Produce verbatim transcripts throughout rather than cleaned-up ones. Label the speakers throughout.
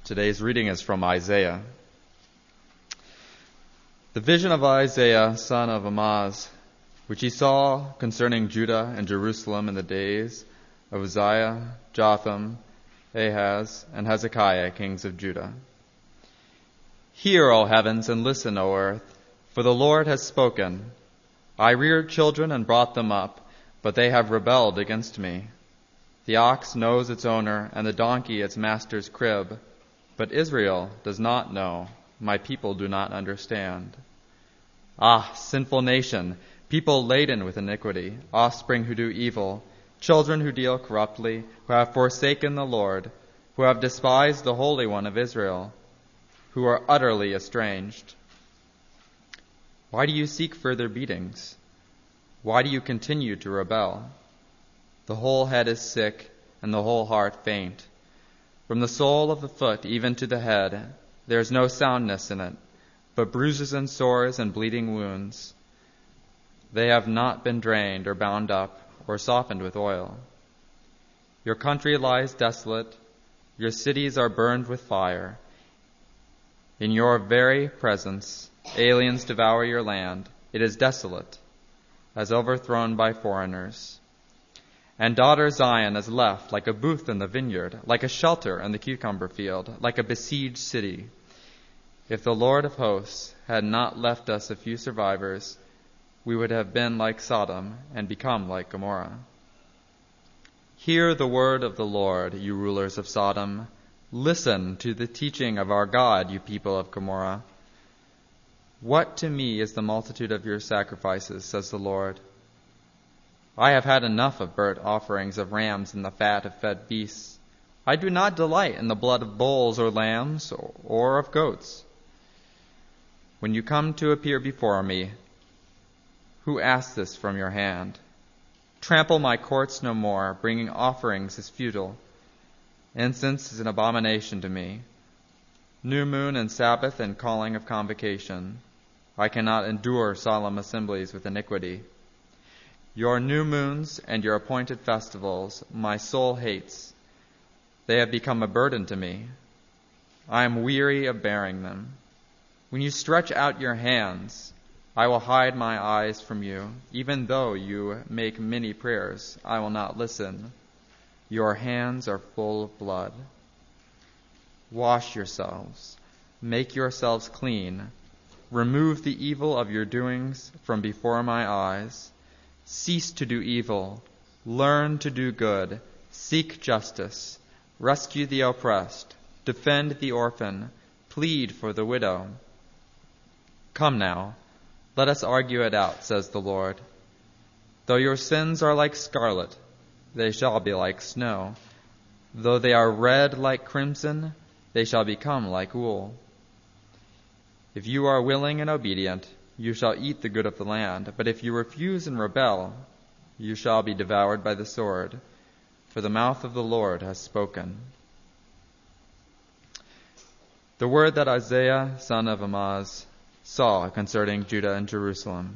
Speaker 1: Today's reading is from Isaiah. The vision of Isaiah, son of Amoz, which he saw concerning Judah and Jerusalem in the days of Uzziah, Jotham, Ahaz, and Hezekiah, kings of Judah. Hear, O heavens, and listen, O earth, for the Lord has spoken. I reared children and brought them up, but they have rebelled against me. The ox knows its owner, and the donkey its master's crib. But Israel does not know, my people do not understand. Ah, sinful nation, people laden with iniquity, offspring who do evil, children who deal corruptly, who have forsaken the Lord, who have despised the Holy One of Israel, who are utterly estranged. Why do you seek further beatings? Why do you continue to rebel? The whole head is sick, and the whole heart faint. From the sole of the foot even to the head, there is no soundness in it, but bruises and sores and bleeding wounds. They have not been drained or bound up or softened with oil. Your country lies desolate, your cities are burned with fire. In your very presence, aliens devour your land. It is desolate, as overthrown by foreigners. And daughter Zion is left like a booth in the vineyard, like a shelter in the cucumber field, like a besieged city. If the Lord of hosts had not left us a few survivors, we would have been like Sodom and become like Gomorrah. Hear the word of the Lord, you rulers of Sodom. Listen to the teaching of our God, you people of Gomorrah. What to me is the multitude of your sacrifices, says the Lord? I have had enough of burnt offerings of rams and the fat of fed beasts. I do not delight in the blood of bulls or lambs or of goats. When you come to appear before me, who asked this from your hand? Trample my courts no more, bringing offerings is futile. Incense is an abomination to me. New moon and Sabbath and calling of convocation. I cannot endure solemn assemblies with iniquity. Your new moons and your appointed festivals my soul hates. They have become a burden to me. I am weary of bearing them. When you stretch out your hands, I will hide my eyes from you. Even though you make many prayers, I will not listen. Your hands are full of blood. Wash yourselves. Make yourselves clean. Remove the evil of your doings from before my eyes. Cease to do evil, learn to do good, seek justice, rescue the oppressed, defend the orphan, plead for the widow. Come now, let us argue it out, says the Lord. Though your sins are like scarlet, they shall be like snow. Though they are red like crimson, they shall become like wool. If you are willing and obedient, you shall eat the good of the land. But if you refuse and rebel, you shall be devoured by the sword, for the mouth of the Lord has spoken. The word that Isaiah, son of Amoz, saw concerning Judah and Jerusalem.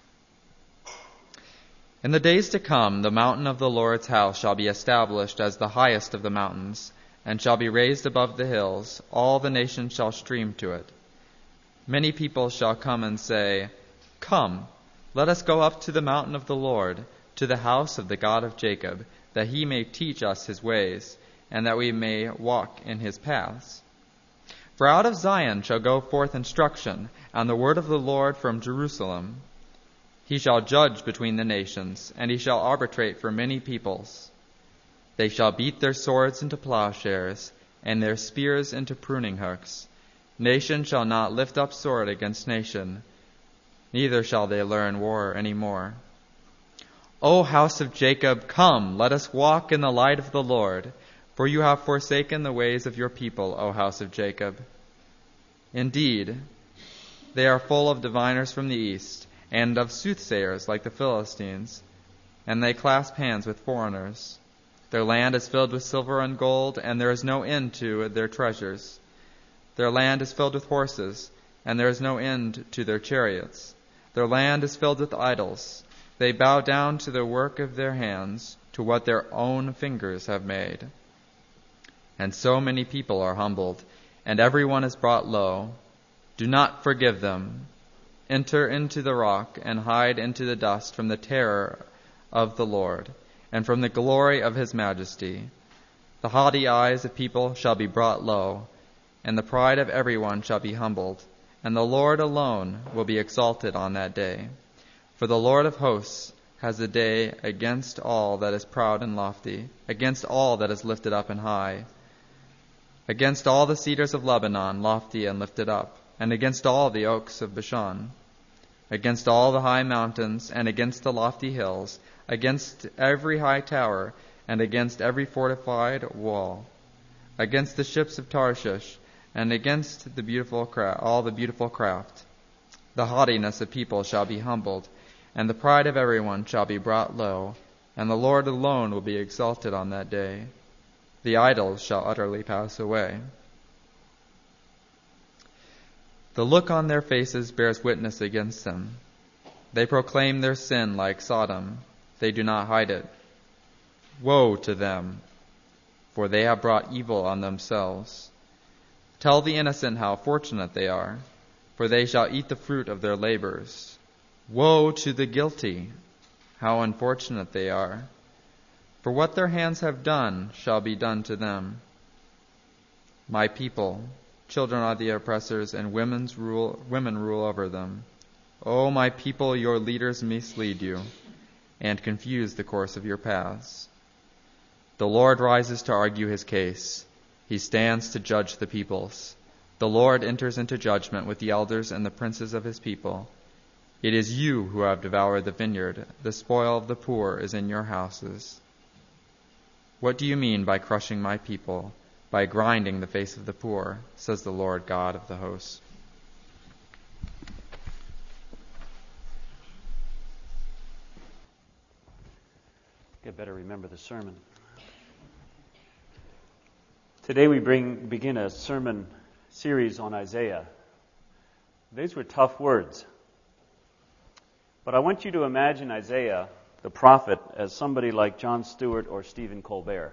Speaker 1: In the days to come, the mountain of the Lord's house shall be established as the highest of the mountains, and shall be raised above the hills. All the nations shall stream to it. Many people shall come and say, Come, let us go up to the mountain of the Lord, to the house of the God of Jacob, that he may teach us his ways, and that we may walk in his paths. For out of Zion shall go forth instruction, and the word of the Lord from Jerusalem. He shall judge between the nations, and he shall arbitrate for many peoples. They shall beat their swords into plowshares, and their spears into pruning hooks. Nation shall not lift up sword against nation, neither shall they learn war any more. O house of Jacob, come, let us walk in the light of the Lord, for you have forsaken the ways of your people, O house of Jacob. Indeed, they are full of diviners from the east, and of soothsayers like the Philistines, and they clasp hands with foreigners. Their land is filled with silver and gold, and there is no end to their treasures. Their land is filled with horses, and there is no end to their chariots. Their land is filled with idols. They bow down to the work of their hands, to what their own fingers have made. and so many people are humbled, and everyone is brought low. Do not forgive them. Enter into the rock and hide into the dust from the terror of the Lord and from the glory of his majesty. The haughty eyes of people shall be brought low, and the pride of everyone shall be humbled, and the Lord alone will be exalted on that day. For the Lord of hosts has a day against all that is proud and lofty, against all that is lifted up and high, against all the cedars of Lebanon, lofty and lifted up, and against all the oaks of Bashan, against all the high mountains, and against the lofty hills, against every high tower, and against every fortified wall, against the ships of Tarshish, and against the beautiful cra- all the beautiful craft. The haughtiness of people shall be humbled, and the pride of everyone shall be brought low, and the Lord alone will be exalted on that day. The idols shall utterly pass away. The look on their faces bears witness against them. They proclaim their sin like Sodom. They do not hide it. Woe to them, for they have brought evil on themselves. Tell the innocent how fortunate they are, for they shall eat the fruit of their labors. Woe to the guilty, how unfortunate they are, for what their hands have done shall be done to them. My people, children are the oppressors, and women's rule, women rule over them. O my people, your leaders mislead you, and confuse the course of your paths. The Lord rises to argue his case. He stands to judge the peoples. The Lord enters into judgment with the elders and the princes of his people. It is you who have devoured the vineyard. The spoil of the poor is in your houses. What do you mean by crushing my people, by grinding the face of the poor, says the Lord God of the hosts.
Speaker 2: I better remember the sermon. Today we bring begin a sermon series on Isaiah. These were tough words. But I want you to imagine Isaiah, the prophet, as somebody like Jon Stewart or Stephen Colbert.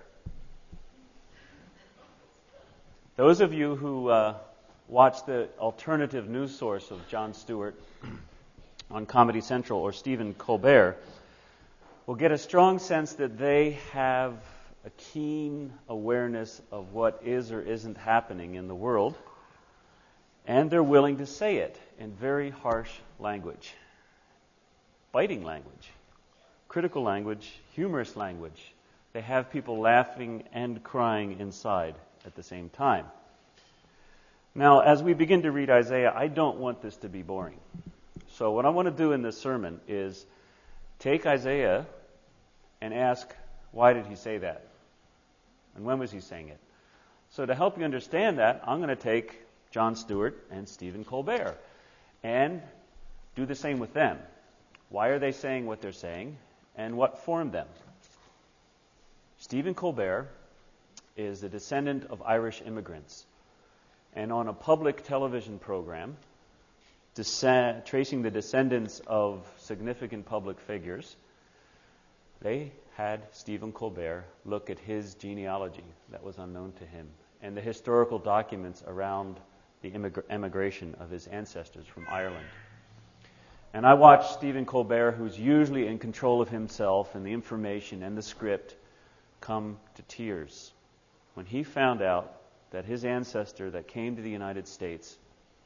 Speaker 2: Those of you who uh, watch the alternative news source of Jon Stewart on Comedy Central or Stephen Colbert will get a strong sense that they have a keen awareness of what is or isn't happening in the world, and they're willing to say it in very harsh language, biting language, critical language, humorous language. They have people laughing and crying inside at the same time. Now, as we begin to read Isaiah, I don't want this to be boring. So what I want to do in this sermon is take Isaiah and ask, why did he say that? And when was he saying it? So to help you understand that, I'm going to take Jon Stewart and Stephen Colbert and do the same with them. Why are they saying what they're saying, and what formed them? Stephen Colbert is a descendant of Irish immigrants, and on a public television program descend, tracing the descendants of significant public figures, they had Stephen Colbert look at his genealogy that was unknown to him and the historical documents around the immigra- emigration of his ancestors from Ireland. And I watched Stephen Colbert, who's usually in control of himself and the information and the script, come to tears when he found out that his ancestor that came to the United States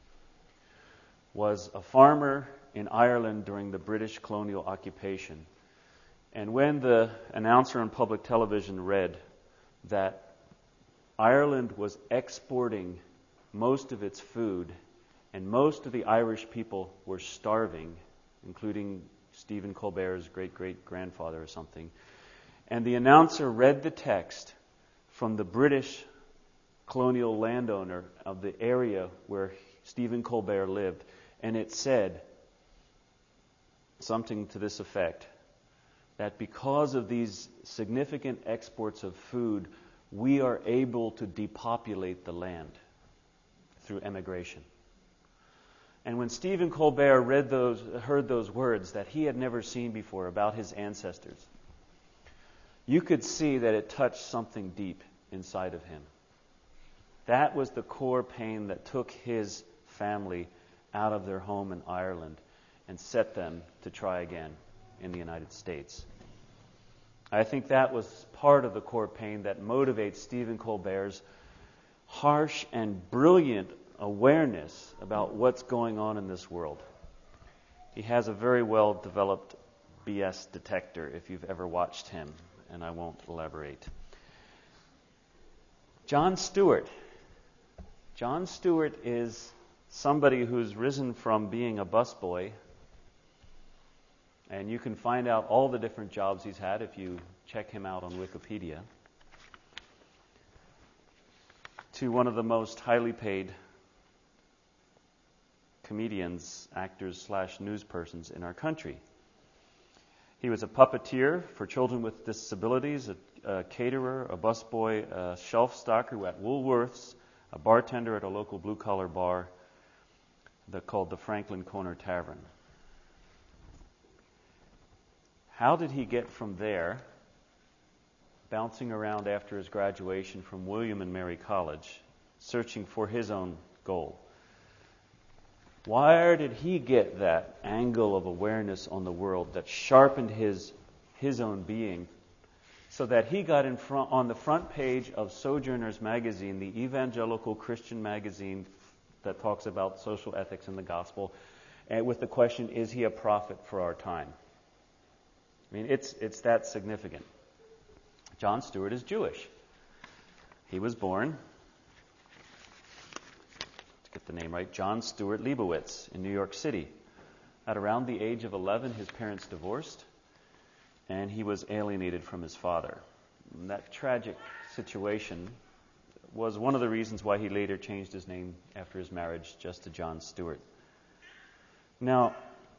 Speaker 2: was a farmer in Ireland during the British colonial occupation. And when the announcer on public television read that Ireland was exporting most of its food and most of the Irish people were starving, including Stephen Colbert's great-great-grandfather or something, and the announcer read the text from the British colonial landowner of the area where Stephen Colbert lived, and it said something to this effect, that because of these significant exports of food, we are able to depopulate the land through emigration. And when Stephen Colbert read those, heard those words that he had never seen before about his ancestors, you could see that it touched something deep inside of him. That was the core pain that took his family out of their home in Ireland and set them to try again in the United States. I think that was part of the core pain that motivates Stephen Colbert's harsh and brilliant awareness about what's going on in this world. He has a very well-developed B S detector, if you've ever watched him, and I won't elaborate. Jon Stewart. Jon Stewart is somebody who's risen from being a busboy, and you can find out all the different jobs he's had if you check him out on Wikipedia, to one of the most highly paid comedians, actors, slash newspersons in our country. He was a puppeteer for children with disabilities, a, a caterer, a busboy, a shelf stocker at Woolworths, a bartender at a local blue-collar bar that called the Franklin Corner Tavern. How did he get from there, bouncing around after his graduation from William and Mary College, searching for his own goal? Where did he get that angle of awareness on the world that sharpened his his own being, so that he got in front on the front page of Sojourners magazine, the evangelical Christian magazine that talks about social ethics and the gospel, and with the question, is he a prophet for our time? I mean, it's it's that significant. Jon Stewart is Jewish. He was born, get the name right, John Stewart Leibowitz in New York City. At around the age of eleven, his parents divorced, and he was alienated from his father. And that tragic situation was one of the reasons why he later changed his name after his marriage just to Jon Stewart. Now,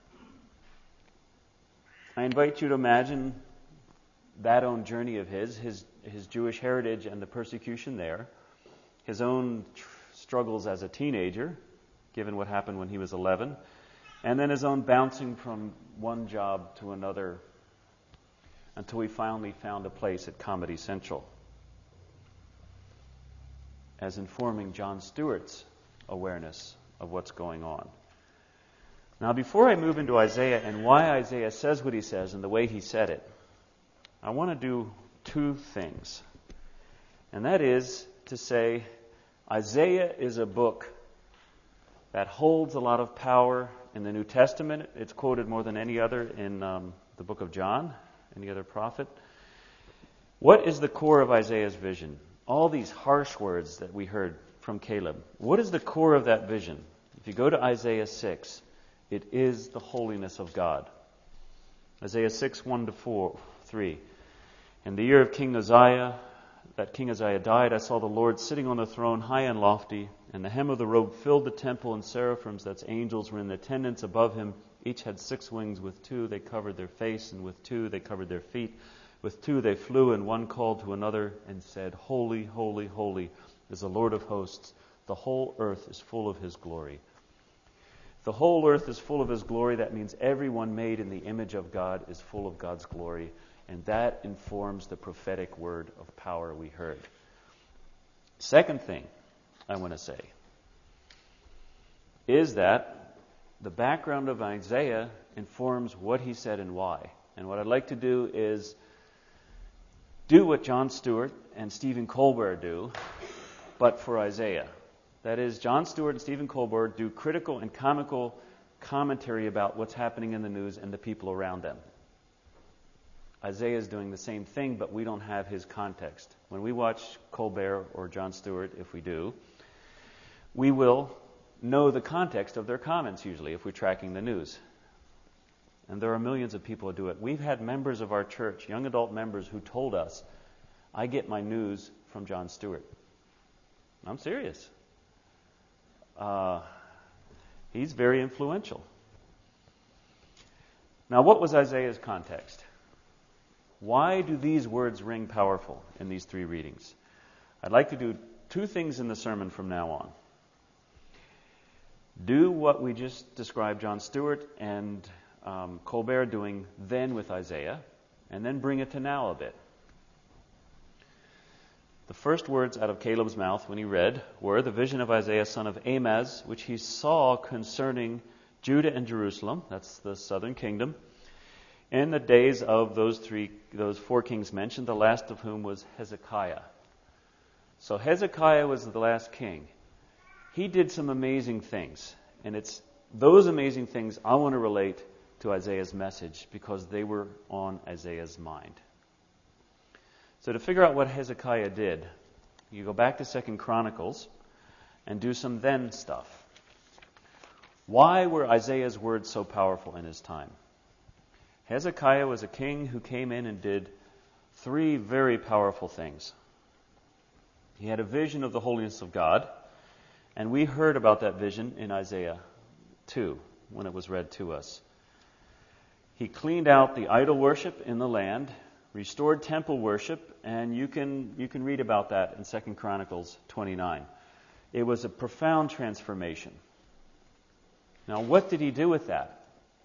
Speaker 2: I invite you to imagine that own journey of his, his, his Jewish heritage and the persecution there, his own tr- struggles as a teenager, given what happened when he was eleven, and then his own bouncing from one job to another until he finally found a place at Comedy Central, as informing Jon Stewart's awareness of what's going on. Now, before I move into Isaiah and why Isaiah says what he says and the way he said it, I want to do two things. And that is to say, Isaiah is a book that holds a lot of power in the New Testament. It's quoted more than any other in um, the book of John, any other prophet. What is the core of Isaiah's vision? All these harsh words that we heard from Caleb. What is the core of that vision? If you go to Isaiah six, it is the holiness of God. Isaiah six, one to four, three. In the year of King Uzziah, that King Uzziah died, I saw the Lord sitting on the throne, high and lofty, and the hem of the robe filled the temple, and seraphims, that's angels, were in attendance above him. Each had six wings. With two they covered their face, and with two they covered their feet. With two they flew, and one called to another and said, Holy, holy, holy is the Lord of hosts. The whole earth is full of his glory. The whole earth is full of his glory. That means everyone made in the image of God is full of God's glory. And that informs the prophetic word of power we heard. Second thing I want to say is that the background of Isaiah informs what he said and why. And what I'd like to do is do what Jon Stewart and Stephen Colbert do, but for Isaiah. That is, Jon Stewart and Stephen Colbert do critical and comical commentary about what's happening in the news and the people around them. Isaiah is doing the same thing, but we don't have his context. When we watch Colbert or Jon Stewart, if we do, we will know the context of their comments usually if we're tracking the news. And there are millions of people who do it. We've had members of our church, young adult members, who told us, I get my news from Jon Stewart. I'm serious. Uh, he's very influential. Now, what was Isaiah's context? Why do these words ring powerful in these three readings? I'd like to do two things in the sermon from now on. Do what we just described Jon Stewart and um, Colbert doing then with Isaiah, and then bring it to now a bit. The first words out of Caleb's mouth when he read were the vision of Isaiah son of Amoz, which he saw concerning Judah and Jerusalem, that's the southern kingdom, in the days of those three, those four kings mentioned, the last of whom was Hezekiah. So Hezekiah was the last king. He did some amazing things, and it's those amazing things I want to relate to Isaiah's message because they were on Isaiah's mind. So to figure out what Hezekiah did, you go back to Second Chronicles and do some then stuff. Why were Isaiah's words so powerful in his time? Hezekiah was a king who came in and did three very powerful things. He had a vision of the holiness of God, and we heard about that vision in Isaiah two when it was read to us. He cleaned out the idol worship in the land, restored temple worship, and you can you can read about that in Second Chronicles twenty-nine. It was a profound transformation. Now, what did he do with that?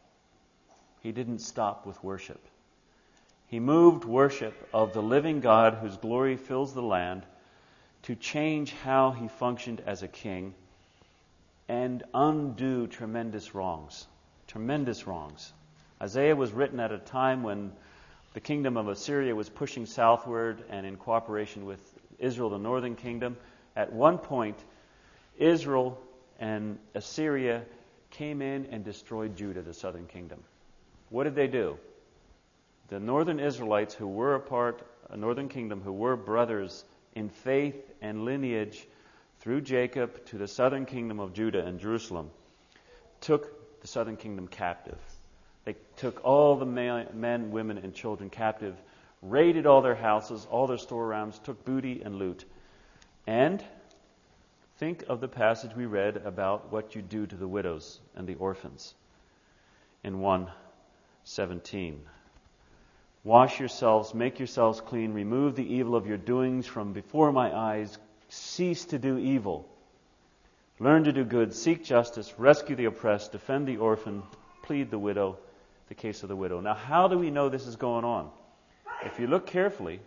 Speaker 2: He didn't stop with worship. He moved worship of the living God whose glory fills the land to change how he functioned as a king and undo tremendous wrongs. Tremendous wrongs. Isaiah was written at a time when the kingdom of Assyria was pushing southward and in cooperation with Israel, the northern kingdom. At one point, Israel and Assyria came in and destroyed Judah, the southern kingdom. What did they do? The northern Israelites who were a part, a northern kingdom, who were brothers in faith and lineage through Jacob to the southern kingdom of Judah and Jerusalem, took the southern kingdom captive. They took all the men, women, and children captive, raided all their houses, all their storerooms, took booty and loot. And think of the passage we read about what you do to the widows and the orphans in one seventeen. Wash yourselves, make yourselves clean, remove the evil of your doings from before my eyes, cease to do evil. Learn to do good, seek justice, rescue the oppressed, defend the orphan, plead the widow, the case of the widow. Now, how do we know this is going on? If you look carefully,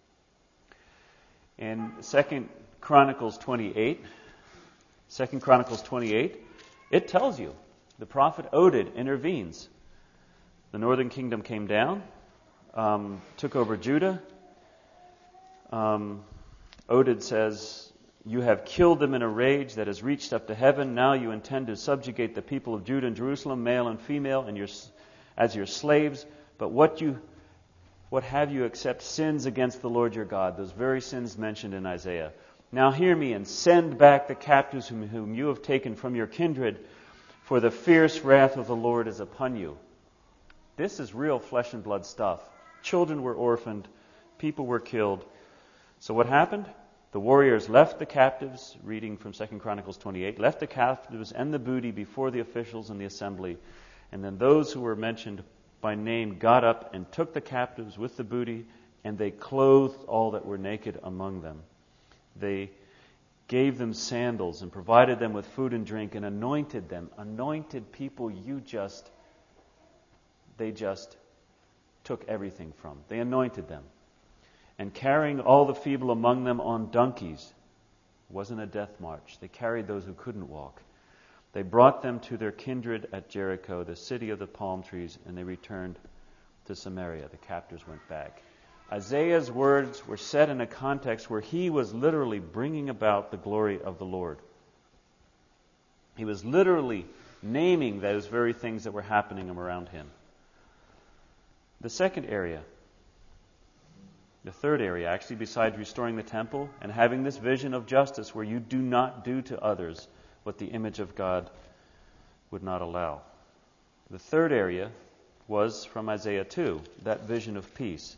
Speaker 2: in Second Chronicles twenty-eight, Second Chronicles twenty-eight, it tells you the prophet Oded intervenes. The northern kingdom came down, um, took over Judah. Um, Oded says, "You have killed them in a rage that has reached up to heaven. Now you intend to subjugate the people of Judah and Jerusalem, male and female, and your, as your slaves. But what you, what have you except sins against the Lord your God?" Those very sins mentioned in Isaiah. "Now hear me and send back the captives whom, whom you have taken from your kindred, for the fierce wrath of the Lord is upon you." This is real flesh and blood stuff. Children were orphaned. People were killed. So what happened? The warriors left the captives, reading from Second Chronicles twenty-eight, left the captives and the booty before the officials in the assembly. And then those who were mentioned by name got up and took the captives with the booty, and they clothed all that were naked among them. They gave them sandals and provided them with food and drink and anointed them. Anointed people you just, they just took everything from. They anointed them. And carrying all the feeble among them on donkeys. It wasn't a death march. They carried those who couldn't walk. They brought them to their kindred at Jericho, the city of the palm trees, and they returned to Samaria. The captors went back. Isaiah's words were set in a context where he was literally bringing about the glory of the Lord. He was literally naming those very things that were happening around him. The second area, the third area, actually, besides restoring the temple and having this vision of justice where you do not do to others what the image of God would not allow. The third area was from Isaiah two, that vision of peace.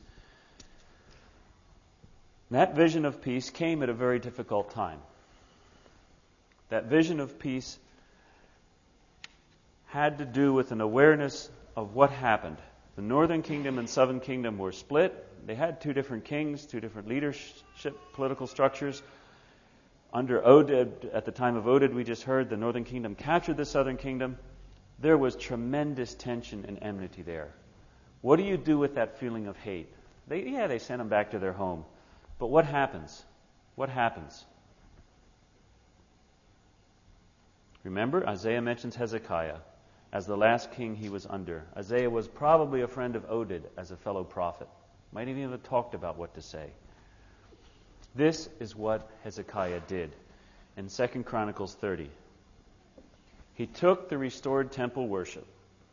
Speaker 2: That vision of peace came at a very difficult time. That vision of peace had to do with an awareness of what happened. The northern kingdom and southern kingdom were split. They had two different kings, two different leadership, political structures. Under Oded, at the time of Oded, we just heard, the northern kingdom captured the southern kingdom. There was tremendous tension and enmity there. What do you do with that feeling of hate? They, yeah, they sent them back to their home. But what happens? what happens? Remember, Isaiah mentions Hezekiah as the last king he was under. Isaiah was probably a friend of Oded as a fellow prophet. Might even have talked about what to say. This is what Hezekiah did in Second Chronicles thirty. He took the restored temple worship.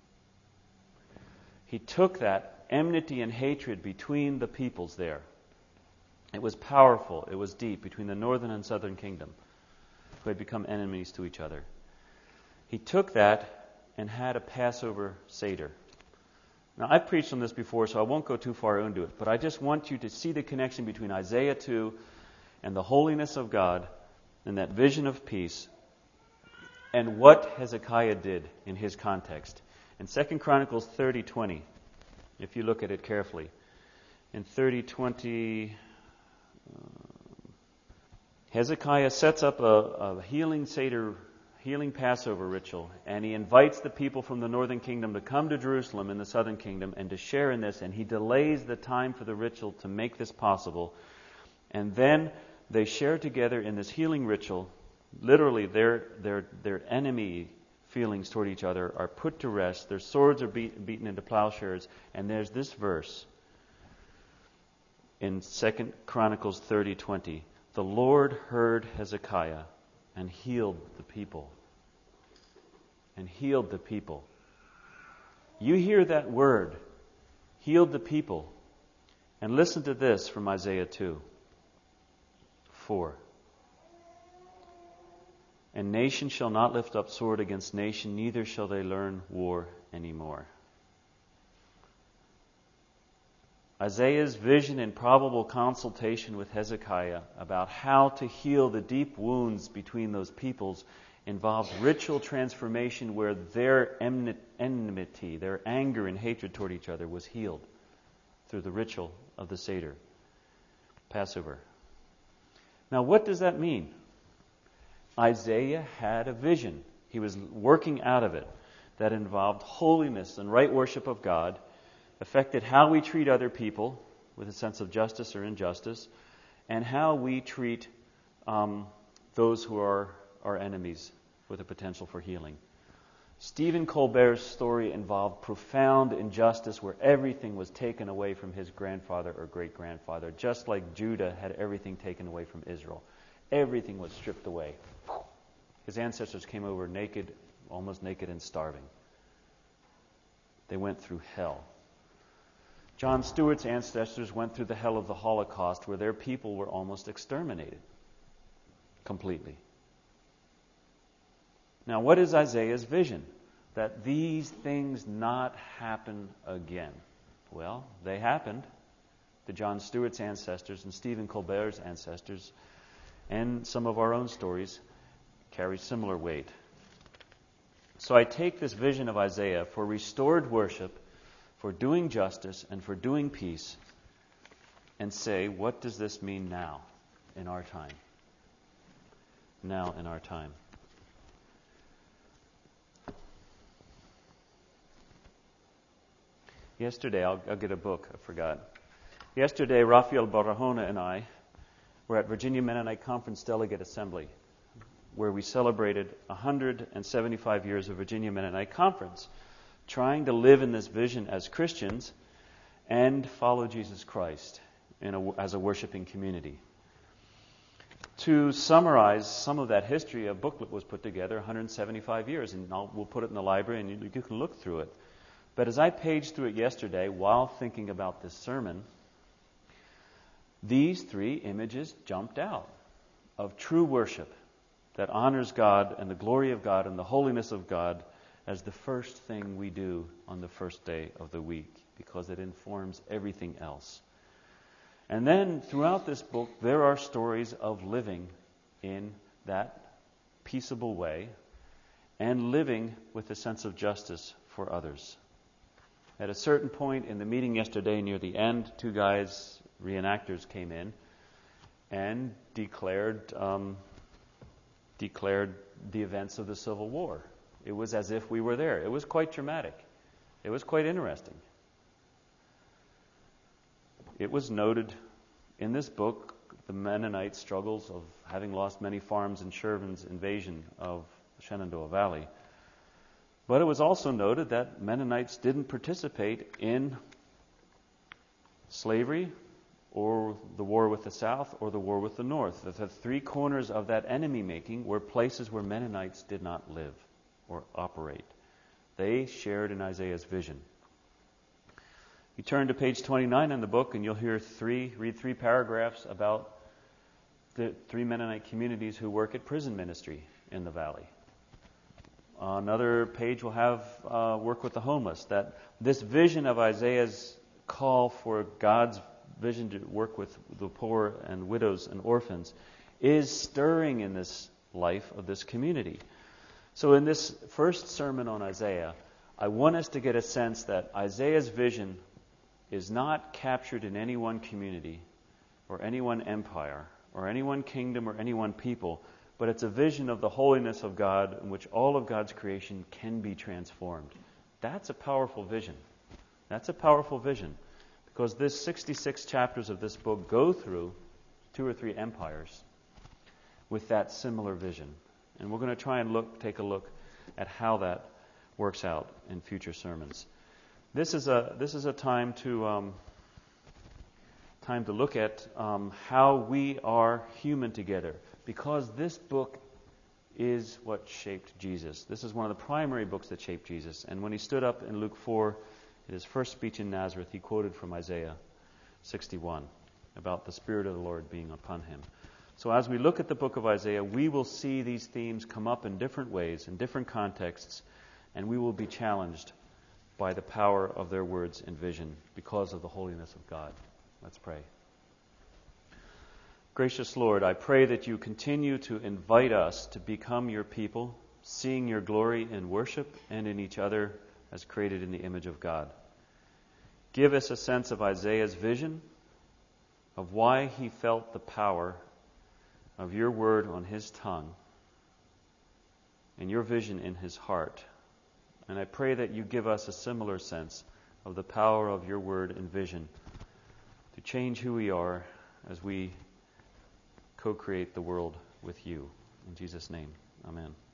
Speaker 2: He took that enmity and hatred between the peoples there. It was powerful, it was deep, between the northern and southern kingdom, who had become enemies to each other. He took that and had a Passover Seder. Now, I've preached on this before, so I won't go too far into it, but I just want you to see the connection between Isaiah two and the holiness of God and that vision of peace and what Hezekiah did in his context. In Second Chronicles thirty twenty, if you look at it carefully, in thirty twenty, uh, Hezekiah sets up a, a healing Seder, healing Passover ritual, and he invites the people from the northern kingdom to come to Jerusalem in the southern kingdom and to share in this, and he delays the time for the ritual to make this possible. And then they share together in this healing ritual. Literally, their their their enemy feelings toward each other are put to rest. Their swords are beat, beaten into plowshares. And there's this verse in Second Chronicles thirty twenty. The Lord heard Hezekiah and healed the people. And healed the people. You hear that word, healed the people. And listen to this from Isaiah two. four. And nation shall not lift up sword against nation, neither shall they learn war anymore. Isaiah's vision and probable consultation with Hezekiah about how to heal the deep wounds between those peoples involved ritual transformation where their enmity, their anger and hatred toward each other was healed through the ritual of the Seder, Passover. Now, what does that mean? Isaiah had a vision. He was working out of it that involved holiness and right worship of God, affected how we treat other people with a sense of justice or injustice, and how we treat um, those who are our enemies with a potential for healing. Stephen Colbert's story involved profound injustice where everything was taken away from his grandfather or great-grandfather, just like Judah had everything taken away from Israel. Everything was stripped away. His ancestors came over naked, almost naked and starving. They went through hell. John Stewart's ancestors went through the hell of the Holocaust, where their people were almost exterminated completely. Now, what is Isaiah's vision? That these things not happen again. Well, they happened to John Stewart's ancestors and Stephen Colbert's ancestors, and some of our own stories carry similar weight. So I take this vision of Isaiah for restored worship, for doing justice, and for doing peace, and say, what does this mean now in our time? Now in our time. Yesterday, I'll, I'll get a book, I forgot. Yesterday, Rafael Barahona and I were at Virginia Mennonite Conference Delegate Assembly, where we celebrated one hundred seventy-five years of Virginia Mennonite Conference, trying to live in this vision as Christians and follow Jesus Christ in a, as a worshiping community. To summarize some of that history, a booklet was put together, one hundred seventy-five years, and I'll, we'll put it in the library and you, you can look through it. But as I paged through it yesterday while thinking about this sermon, these three images jumped out of true worship that honors God and the glory of God and the holiness of God as the first thing we do on the first day of the week, because it informs everything else. And then throughout this book, there are stories of living in that peaceable way and living with a sense of justice for others. At a certain point in the meeting yesterday, near the end, two guys, reenactors, came in and declared um, declared the events of the Civil War. It was as if we were there. It was quite dramatic. It was quite interesting. It was noted in this book the Mennonite struggles of having lost many farms in Shervin's invasion of the Shenandoah Valley. But it was also noted that Mennonites didn't participate in slavery or the war with the South or the war with the North. That the three corners of that enemy making were places where Mennonites did not live or operate. They shared in Isaiah's vision. You turn to page twenty-nine in the book and you'll hear three, read three paragraphs about the three Mennonite communities who work at prison ministry in the valley. Another page will have uh, work with the homeless. That this vision of Isaiah's call for God's vision to work with the poor and widows and orphans is stirring in this life of this community. So in this first sermon on Isaiah, I want us to get a sense that Isaiah's vision is not captured in any one community or any one empire or any one kingdom or any one people, but it's a vision of the holiness of God in which all of God's creation can be transformed. That's a powerful vision. That's a powerful vision. Because this sixty-six chapters of this book go through two or three empires with that similar vision. And we're going to try and look, take a look at how that works out in future sermons. This is a this is a time to um, time to look at um, how we are human together, because this book is what shaped Jesus. This is one of the primary books that shaped Jesus. And when he stood up in Luke four, in his first speech in Nazareth, he quoted from Isaiah sixty-one about the Spirit of the Lord being upon him. So as we look at the book of Isaiah, we will see these themes come up in different ways, in different contexts, and we will be challenged by the power of their words and vision because of the holiness of God. Let's pray. Gracious Lord, I pray that you continue to invite us to become your people, seeing your glory in worship and in each other as created in the image of God. Give us a sense of Isaiah's vision, of why he felt the power of your word on his tongue and your vision in his heart. And I pray that you give us a similar sense of the power of your word and vision to change who we are as we co-create the world with you. In Jesus' name, amen.